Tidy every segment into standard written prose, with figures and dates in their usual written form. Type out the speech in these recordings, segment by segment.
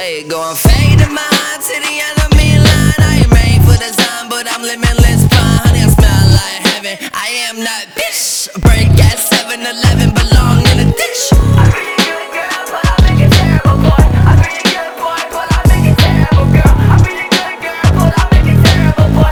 Hey, going fading my heart to the enemy line. I ain't made for the sun, but I'm limitless fine. Honey, I smell like heaven. I am not bitch. Break at 7-Eleven, belong in a ditch. I'm pretty good, girl, but I make it terrible, boy. I'm pretty good, boy, but I make it terrible, girl. I'm pretty good, girl, but I make it terrible, boy.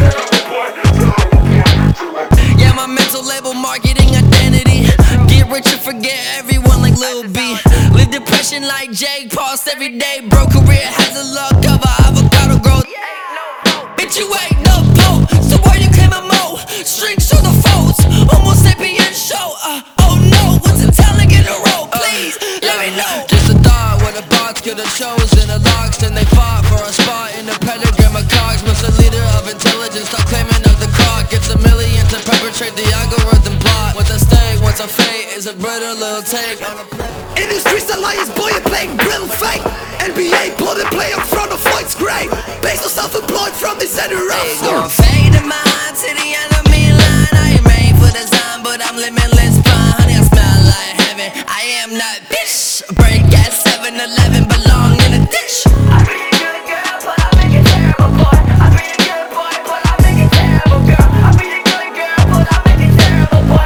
Yeah, my mental label, marketing identity. Get rich and forget everyone like Lil B. Live depression like Jake Paul every day. Bro, career has a luck of a avocado growth. Bitch, you ain't no pope, so why you claim a mo? Strings to the folds, almost sapient show. Oh no, what's the talent in a row? Please, let me know. Just a thought, what a box could have chosen the locks. Then they fought for a spot in the pentagram of cogs. Must a leader of intelligence, stop claiming of the clock. Gets a million to perpetrate the algorithm plot. What's at stake, what's a fate, is a brittle little take on a play. In the streets, alliance boy, you're playing real fake. NBA bullet play up front of Floyd's grave. Basel self-employed from the center of Hey, going fading my heart to the enemy line. I ain't made for the sun, but I'm limitless fine. Honey, I smell like heaven. I am not bitch. Break at 7-Eleven, belong in a ditch. I'm pretty good, girl, but I make it terrible, boy. I'm pretty good, boy, but I make it terrible, girl. I'm pretty good, girl, but I make it terrible, boy.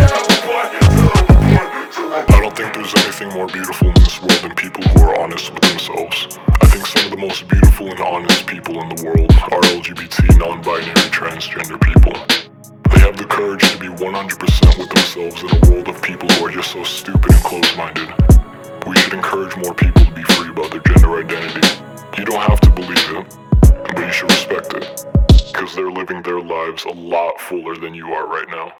I don't think there's anything more beautiful in this world than people who are honest with themselves. I think some of the most beautiful and honest people in the world are LGBT, non-binary, transgender people. They have the courage to be 100% with themselves in a world of people who are just so stupid and closed-minded. We should encourage more people to be free about their gender identity. You don't have to believe it, but you should respect it, because they're living their lives a lot fuller than you are right now.